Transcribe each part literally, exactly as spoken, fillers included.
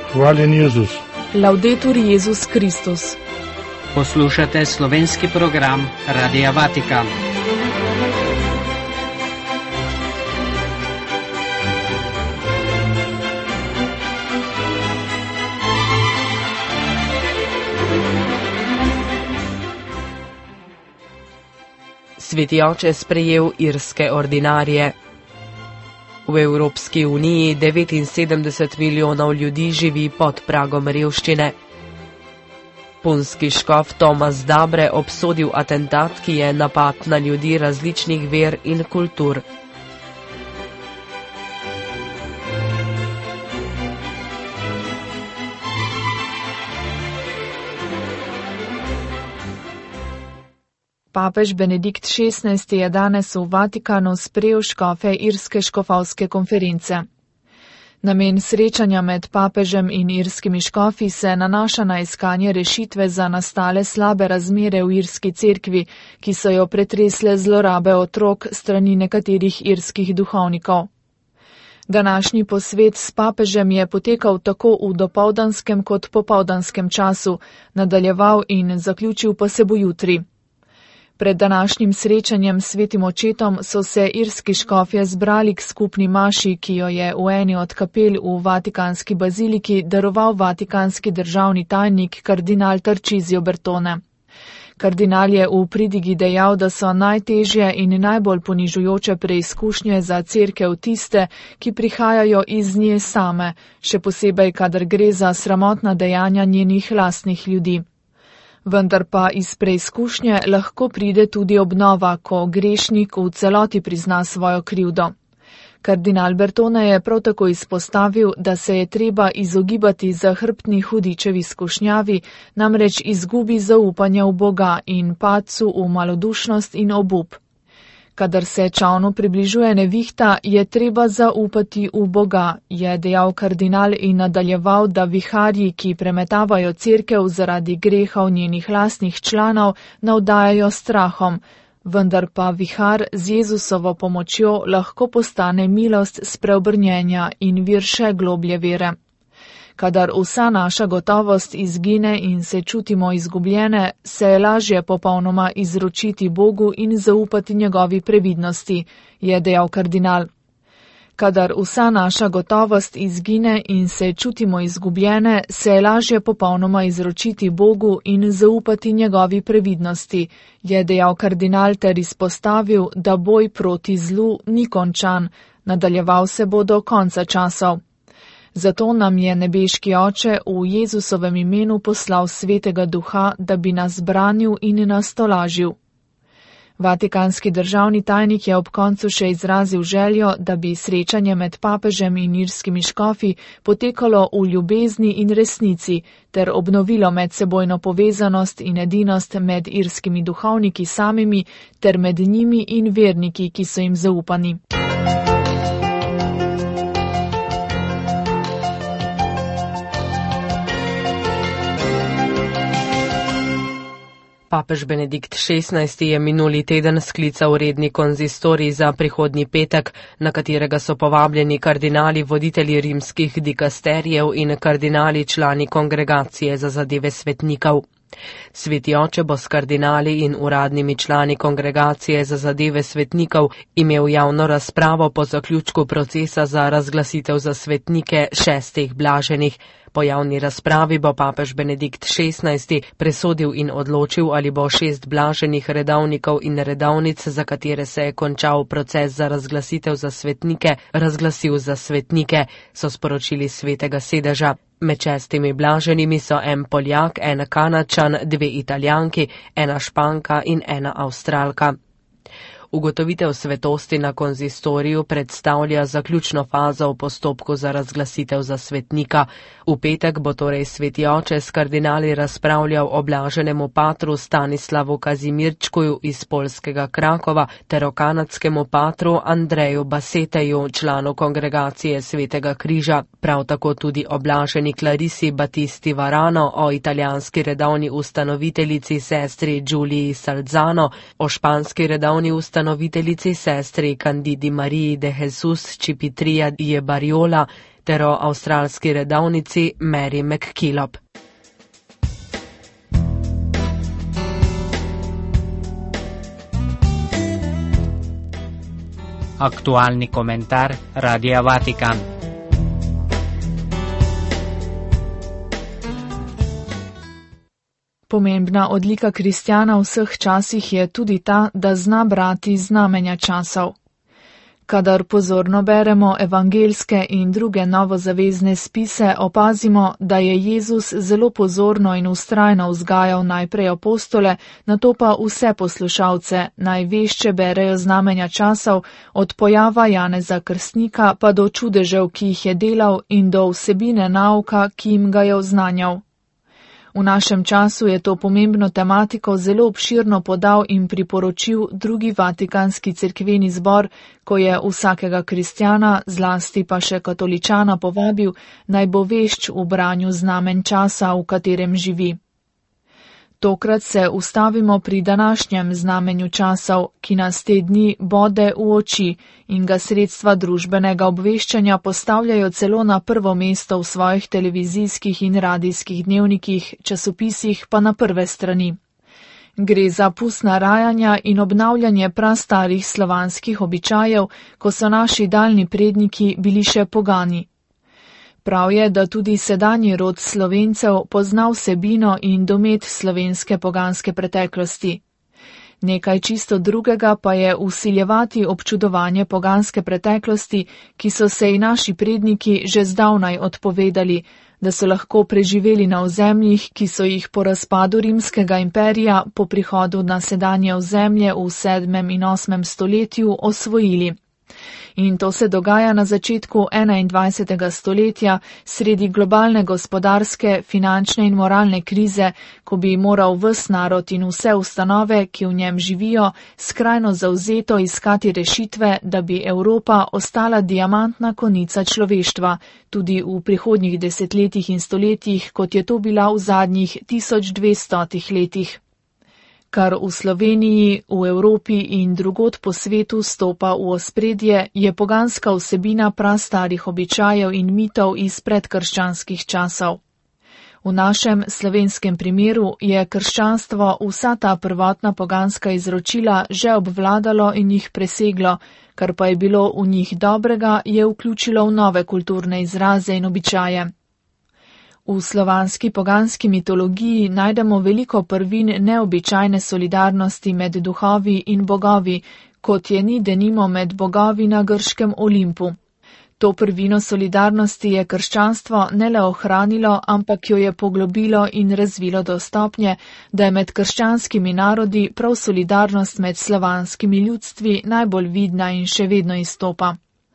Hvaljen Jezus. Laudetur Jezus Kristus. Poslušate slovenski program Radia Vatikan. Sveti oče sprejel irske ordinarije. V Evropski uniji devetinsedemdeset milijonov ljudi živi pod pragom revščine. Punski škof Tomas Dabre obsodil atentat, ki je napad na ljudi različnih ver in kultur. Papež Benedikt šestnajsti je danes v Vatikanu sprejel škofe Irske škofovske konference. Namen srečanja med papežem in irskimi škofi se nanaša na iskanje rešitve za nastale slabe razmere v irski cerkvi, ki so jo pretresle zlorabe otrok strani nekaterih irskih duhovnikov. Današnji posvet s papežem je potekal tako v dopoldanskem kot popoldanskem času, nadaljeval in zaključil pa se bo jutri. Pred današnjim srečanjem s svetim očetom so se irski škofje zbrali k skupni maši, ki jo je v eni od kapel v Vatikanski baziliki daroval vatikanski državni tajnik kardinal Tarcísio Bertone. Kardinal je v pridigi dejal, da so najtežje in najbolj ponižujoče preizkušnje za cerkev tiste, ki prihajajo iz nje same, še posebej, kadar gre za sramotna dejanja njenih lastnih ljudi. Vendar pa iz preizkušnje lahko pride tudi obnova, ko grešnik v celoti prizna svojo krivdo. Kardinal Bertone je prav tako izpostavil, da se je treba izogibati zahrbtni hudičevi skušnjavi, namreč izgubi zaupanja v Boga in padcu v malodušnost in obup. Kadar se čavnu približuje nevihta, je treba zaupati v Boga, je dejal kardinal in nadaljeval, da viharji, ki premetavajo cerkev zaradi greha v njenih lastnih članov, navdajajo strahom, vendar pa vihar z Jezusovo pomočjo lahko postane milost spreobrnjenja in vir še globlje vere. Kadar vsa naša gotovost izgine in se čutimo izgubljene, se je lažje popolnoma izročiti Bogu in zaupati njegovi previdnosti, je dejal kardinal. Kadar vsa naša gotovost izgine in se čutimo izgubljene, se je lažje popolnoma izročiti Bogu in zaupati njegovi previdnosti, je dejal kardinal ter izpostavil, da boj proti zlu ni končan, nadaljeval se bo do konca časov. Zato nam je nebeški oče v Jezusovem imenu poslal svetega duha, da bi nas branil in nas tolažil. Vatikanski državni tajnik je ob koncu še izrazil željo, da bi srečanje med papežem in irskimi škofi potekalo v ljubezni in resnici ter obnovilo medsebojno povezanost in edinost med irskimi duhovniki samimi ter med njimi in verniki, ki so jim zaupani. Papež Benedikt šestnajsti je minuli teden sklical redni konzistorij za prihodnji petek, na katerega so povabljeni kardinali voditelji rimskih dikasterijev in kardinali člani kongregacije za zadeve svetnikov. Sveti oče bo s kardinali in uradnimi člani kongregacije za zadeve svetnikov imel javno razpravo po zaključku procesa za razglasitev za svetnike šestih blaženih. Po javni razpravi bo papež Benedikt šestnajsti presodil in odločil, ali bo šest blaženih redovnikov in redovnic, za katere se je končal proces za razglasitev za svetnike, razglasil za svetnike, so sporočili svetega sedeža. Med šestimi blaženimi so en Poljak, en Kanadčan, dve Italijanki, ena Španka in ena Avstralka. Ugotovitev svetosti na konzistoriju predstavlja zaključno fazo v postopku za razglasitev za svetnika. V petek bo torej sveti oče s kardinali razpravljal o blaženemu patru Stanislavu Kazimirčkuju iz poljskega Krakova ter o kanadskemu patru Andreju Baseteju, članu kongregacije Svetega križa, prav tako tudi o blaženi Clarisi Batisti Varano, o italijanski redovni ustanoviteljici sestri Giulii Salzano, o španski redovni ustanoviteljici sestri Candidi Mariji de Jesus Cipitrija je Bariola, ter o avstralski redavnici Mary McKillop. Aktualni komentar Radia Vatikan. Pomembna odlika kristjana v vseh časih je tudi ta, da zna brati znamenja časov. Kadar pozorno beremo evangeljske in druge novozavezne spise, opazimo, da je Jezus zelo pozorno in vztrajno vzgajal najprej apostole, nato pa vse poslušalce, naj vešče berejo znamenja časov, od pojava Janeza Krstnika pa do čudežev, ki jih je delal, in do vsebine nauka, ki jim ga je oznanjal. V našem času je to pomembno tematiko zelo obširno podal in priporočil drugi Vatikanski cerkveni zbor, ko je vsakega kristjana, zlasti pa še katoličana, povabil, naj bo vešč v branju znamen časa, v katerem živi. Tokrat se ustavimo pri današnjem znamenju časov, ki nas te dni bode v oči in ga sredstva družbenega obveščanja postavljajo celo na prvo mesto v svojih televizijskih in radijskih dnevnikih, časopisih pa na prve strani. Gre za pustna rajanja in obnavljanje prastarih slovanskih običajev, ko so naši daljni predniki bili še pogani. Prav je, da tudi sedanji rod Slovencev pozna vsebino in domet slovenske poganske preteklosti. Nekaj čisto drugega pa je vsiljevati občudovanje poganske preteklosti, ki so se i naši predniki že zdavnaj odpovedali, da so lahko preživeli na ozemljih, ki so jih po razpadu rimskega imperija po prihodu na sedanje ozemlje v sedmem in osmem stoletju osvojili. In to se dogaja na začetku enaindvajsetega stoletja, sredi globalne gospodarske, finančne in moralne krize, ko bi moral ves narod in vse ustanove, ki v njem živijo, skrajno zavzeto iskati rešitve, da bi Evropa ostala diamantna konica človeštva, tudi v prihodnjih desetletjih in stoletjih, kot je to bila v zadnjih tisoč dvestotih letih. Kar v Sloveniji, v Evropi in drugod po svetu stopa v ospredje, je poganska vsebina prastarih običajev in mitov iz predkrščanskih časov. V našem slovenskem primeru je krščanstvo vsa ta prvotna poganska izročila že obvladalo in jih preseglo, kar pa je bilo v njih dobrega, je vključilo v nove kulturne izraze in običaje. V slovanski poganski mitologiji najdemo veliko prvin neobičajne solidarnosti med duhovi in bogovi, kot je ni denimo med bogovi na grškem Olimpu. To prvino solidarnosti je krščanstvo ne le ohranilo, ampak jo je poglobilo in razvilo do stopnje, da je med krščanskimi narodi prav solidarnost med slovanskimi ljudstvi najbolj vidna in še vedno izstopa.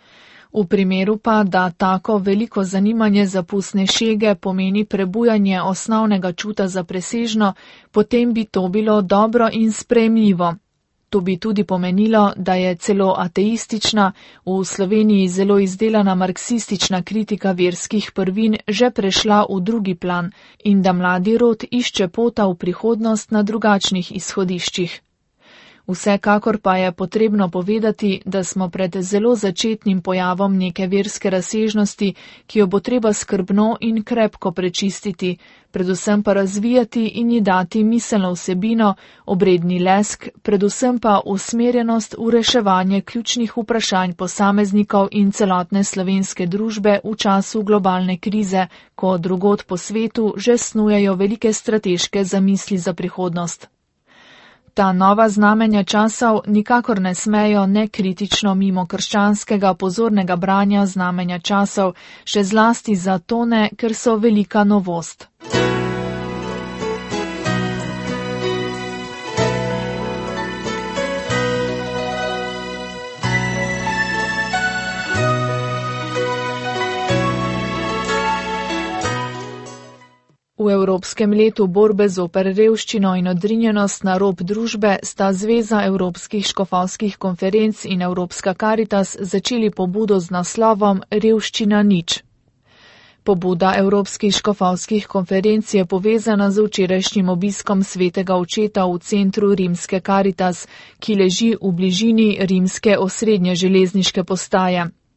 V primeru pa, da tako veliko zanimanje za pustne šege pomeni prebujanje osnovnega čuta za presežno, potem bi to bilo dobro in sprejemljivo. To bi tudi pomenilo, da je celo ateistična, v Sloveniji zelo izdelana marksistična kritika verskih prvin že prešla v drugi plan in da mladi rod išče pota v prihodnost na drugačnih izhodiščih. Vsekakor pa je potrebno povedati, da smo pred zelo začetnim pojavom neke verske razsežnosti, ki jo bo treba skrbno in krepko prečistiti, predvsem pa razvijati in ji dati miselno vsebino, obredni lesk, predvsem pa usmerjenost v reševanje ključnih vprašanj posameznikov in celotne slovenske družbe v času globalne krize, ko drugod po svetu že snujejo velike strateške zamisli za prihodnost. Ta nova znamenja časov nikakor ne smejo nekritično mimo krščanskega pozornega branja znamenja časov, še zlasti zato ne, ker so velika novost. V Evropskem letu borbe zoper revščino in odrinjenost na rob družbe sta Zveza evropskih škofovskih konferenc in Evropska Karitas začeli pobudo z naslovom Revščina nič. Pobuda Evropskih škofovskih konferenc je povezana z včerajšnjim obiskom svetega očeta v centru Rimske Karitas, ki leži v bližini rimske osrednje železniške postaje.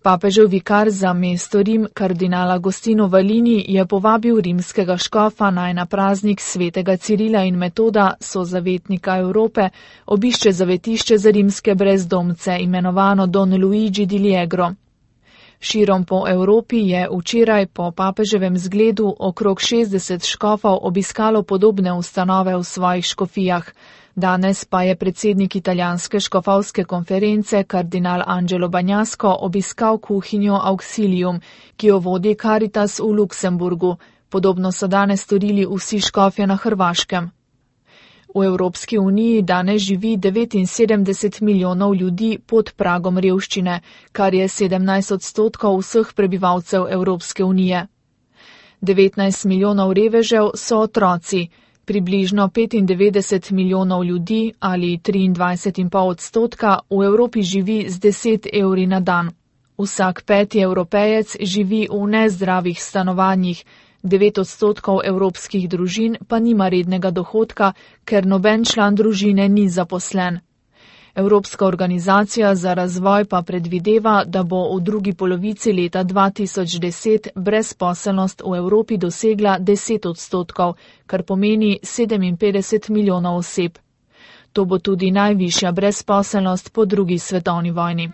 Papežev vikar za mesto Rim, kardinal Agostino Valini, je povabil rimskega škofa naj na praznik svetega Cirila in Metoda, sozavetnika Evrope, obišče zavetišče za rimske brezdomce, imenovano Don Luigi di Liegro. Širom po Evropi je včeraj po papeževem zgledu okrog šestdeset škofov obiskalo podobne ustanove v svojih škofijah. Danes pa je predsednik italijanske škofovske konference, kardinal Angelo Bagnasco, obiskal kuhinjo Auxilium, ki jo vodi Caritas v Luksemburgu. Podobno so danes storili vsi škofje na Hrvaškem. V Evropski uniji danes živi devetinsedemdeset milijonov ljudi pod pragom revščine, kar je sedemnajst odstotkov vseh prebivalcev Evropske unije. devetnajst milijonov revežev so otroci. Približno petindevetdeset milijonov ljudi ali triindvajset celih pet odstotka v Evropi živi z deset evri na dan. Vsak peti Evropejec živi v nezdravih stanovanjih, devet odstotkov evropskih družin pa nima rednega dohodka, ker noben član družine ni zaposlen. Evropska organizacija za razvoj pa predvideva, da bo v drugi polovici leta dva tisoč deset brezposelnost v Evropi dosegla deset odstotkov, kar pomeni sedeminpetdeset milijonov oseb. To bo tudi najvišja brezposelnost po drugi svetovni vojni.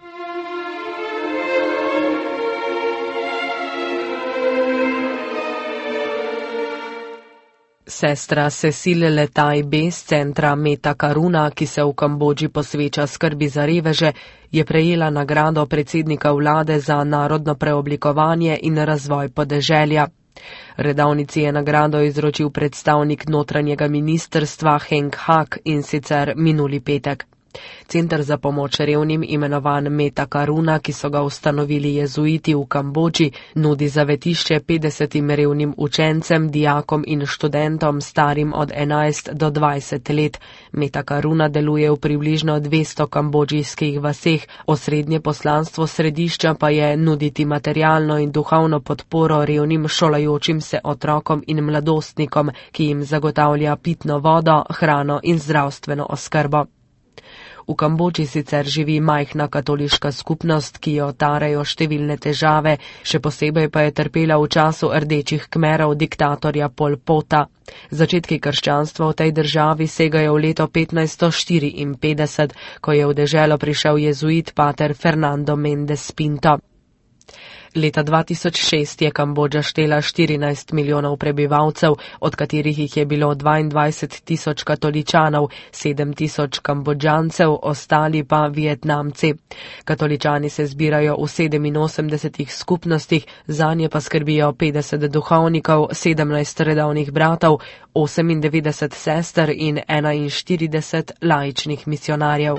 Sestra Cecile Letaj B. z centra Meta Karuna, ki se v Kambodži posveča skrbi za reveže, je prejela nagrado predsednika vlade za narodno preoblikovanje in razvoj podeželja. Redovnici je nagrado izročil predstavnik notranjega ministrstva Heng Hak in sicer minuli petek. Center za pomoč revnim, imenovan Meta Karuna, ki so ga ustanovili jezuiti v Kambodži, nudi zavetišče petdesetim revnim učencem, dijakom in študentom starim od enajst do dvajset let. Meta Karuna deluje v približno dvesto kambodžijskih vaseh, osrednje poslanstvo središča pa je nuditi materialno in duhovno podporo revnim šolajočim se otrokom in mladostnikom, ki jim zagotavlja pitno vodo, hrano in zdravstveno oskrbo. V Kambodži sicer živi majhna katoliška skupnost, ki jo tarejo številne težave, še posebej pa je trpela v času rdečih kmerov diktatorja Pol Pota. Začetki krščanstva v tej državi segajo v leto petnajststo štiriinpetdeset, ko je v deželo prišel jezuit pater Fernando Mendes Pinto. Leta dva tisoč šest je Kambodža štela štirinajst milijonov prebivalcev, od katerih jih je bilo dvaindvajset tisoč katoličanov, sedem tisoč Kambodžancev, ostali pa Vietnamci. Katoličani se zbirajo v sedeminosemdesetih skupnostih, zanje pa skrbijo petdeset duhovnikov, sedemnajst redovnih bratov, osemindevetdeset sester in enainštirideset laičnih misionarjev.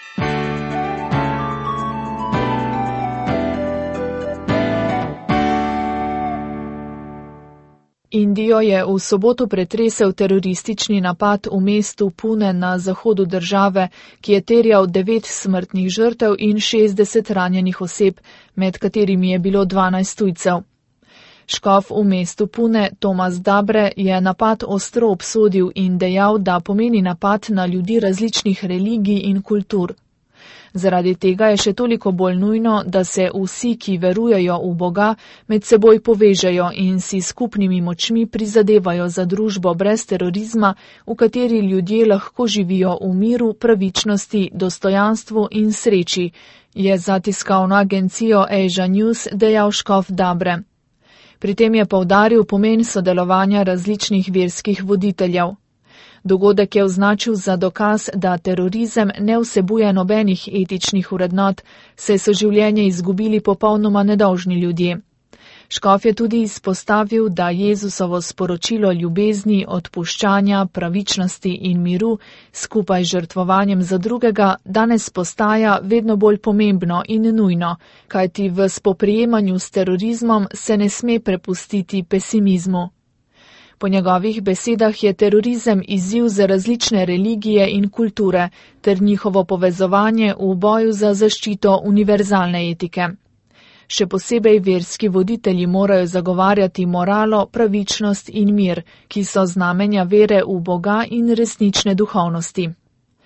Indijo je v soboto pretresel teroristični napad v mestu Pune na zahodu države, ki je terjal devet smrtnih žrtev in šestdeset ranjenih oseb, med katerimi je bilo dvanajst tujcev. Škof v mestu Pune Tomas Dabre je napad ostro obsodil in dejal, da pomeni napad na ljudi različnih religij in kultur. Zaradi tega je še toliko bolj nujno, da se vsi, ki verujejo v Boga, med seboj povežejo in si skupnimi močmi prizadevajo za družbo brez terorizma, v kateri ljudje lahko živijo v miru, pravičnosti, dostojanstvu in sreči, je za tiskovno agencijo Asia News dejal škof Dabre. Pri tem je poudaril pomen sodelovanja različnih verskih voditeljev. Dogodek je označil za dokaz, da terorizem ne vsebuje nobenih etičnih vrednot, saj so življenje izgubili popolnoma nedolžni ljudje. Škof je tudi izpostavil, da Jezusovo sporočilo ljubezni, odpuščanja, pravičnosti in miru skupaj z žrtvovanjem za drugega danes postaja vedno bolj pomembno in nujno, kajti v spoprijemanju s terorizmom se ne sme prepustiti pesimizmu. Po njegovih besedah je terorizem izziv za različne religije in kulture ter njihovo povezovanje v boju za zaščito univerzalne etike. Še posebej verski voditelji morajo zagovarjati moralo, pravičnost in mir, ki so znamenja vere v Boga in resnične duhovnosti.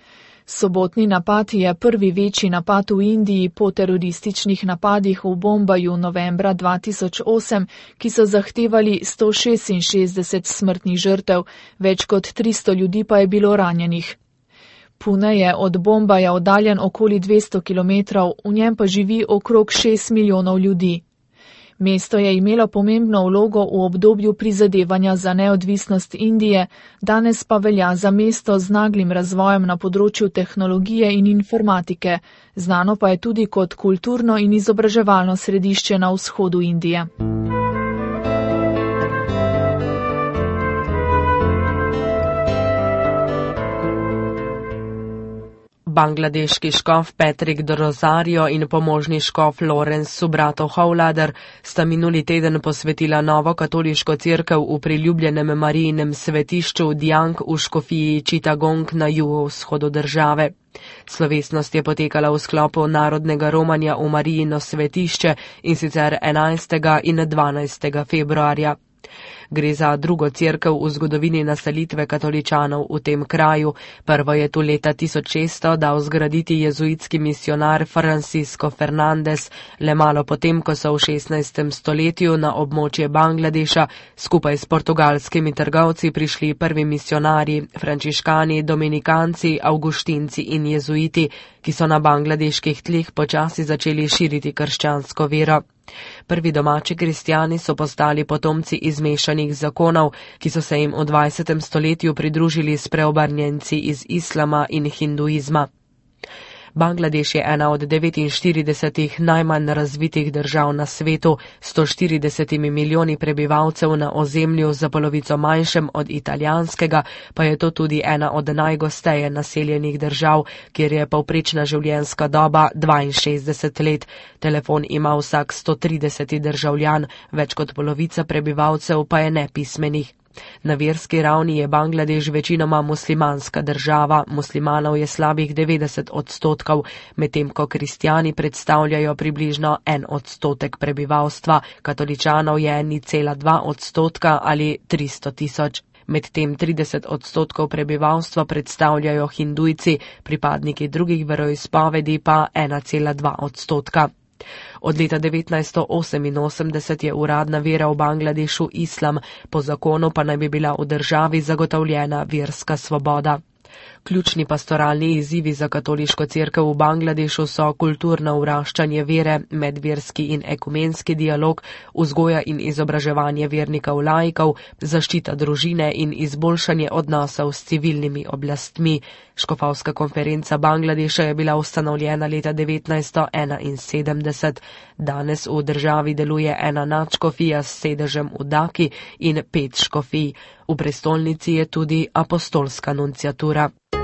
Sobotni napad je prvi večji napad v Indiji po terorističnih napadih v Bombaju novembra dva tisoč osem, ki so zahtevali sto šestinšestdeset smrtnih žrtev, več kot tristo ljudi pa je bilo ranjenih. Pune je od Bombaja oddaljen okoli dvesto kilometrov, v njem pa živi okrog šest milijonov ljudi. Mesto je imelo pomembno vlogo v obdobju prizadevanja za neodvisnost Indije, danes pa velja za mesto z naglim razvojem na področju tehnologije in informatike, znano pa je tudi kot kulturno in izobraževalno središče na vzhodu Indije. Bangladeški škof Patrick de Rosario in pomožni škof Lawrence Subrato Howlader sta minuli teden posvetila novo katoliško cerkev v priljubljenem Marijinem svetišču Diang v škofiji Chittagong na jugovzhodu države. Slovesnost je potekala v sklopu narodnega romanja v Marijino svetišče, in sicer enajstega in dvanajstega februarja. Gre za drugo cerkev v zgodovini naselitve katoličanov v tem kraju. Prvo je tu leta tisoč šeststo dal zgraditi jezuitski misionar Francisco Fernandez, le malo potem, ko so v šestnajstem stoletju na območje Bangladeša skupaj s portugalskimi trgovci prišli prvi misionarji, frančiškani, dominikanci, avguštinci in jezuiti, ki so na bangladeških tleh počasi začeli širiti krščansko vero. Prvi domači kristjani so postali potomci izmešanih zakonov, ki so se jim v dvajsetem stoletju pridružili s preobrnjenci iz islama in hinduizma. Bangladeš je ena od devetinštiridesetih najmanj razvitih držav na svetu, sto štiridesetimi milijoni prebivalcev na ozemlju za polovico manjšem od italijanskega, pa je to tudi ena od najgosteje naseljenih držav, kjer je povprečna življenjska doba dvainšestdeset let. Telefon ima vsak sto trideseti državljan, več kot polovica prebivalcev pa je nepismenih. Na verski ravni je Bangladeš večinoma muslimanska država, muslimanov je slabih devetdeset odstotkov, medtem ko kristjani predstavljajo približno en odstotek prebivalstva, katoličanov je ena cela dva odstotka ali tristo tisoč. Medtem trideset odstotkov prebivalstva predstavljajo hindujci, pripadniki drugih veroizpovedi pa ena cela dva odstotka. Od leta devetnajststo oseminosemdeset je uradna vera v Bangladešu islam, po zakonu pa naj bi bila v državi zagotovljena verska svoboda. Ključni pastoralni izzivi za katoliško cerkev v Bangladešu so kulturno vraščanje vere, medverski in ekumenski dialog, vzgoja in izobraževanje vernikov laikov, zaščita družine in izboljšanje odnosov s civilnimi oblastmi. Škofovska konferenca Bangladeša je bila ustanovljena leta devetnajststo enainsedemdeset. Danes v državi deluje ena nadškofija s sedežem v Daki in pet škofij. V prestolnici je tudi apostolska nunciatura.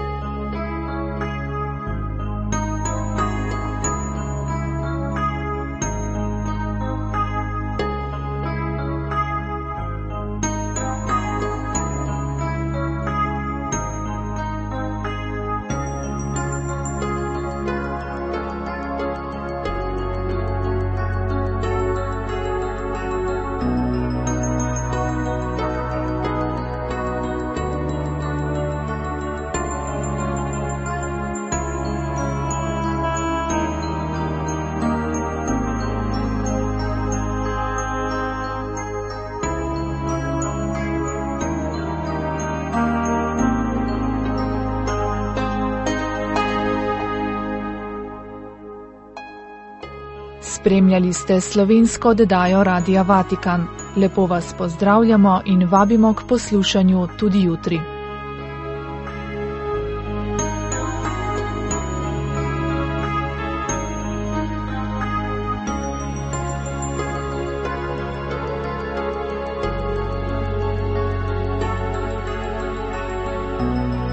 Spremljali ste slovensko oddajo Radia Vatikan. Lepo vas pozdravljamo in vabimo k poslušanju tudi jutri. Thank you.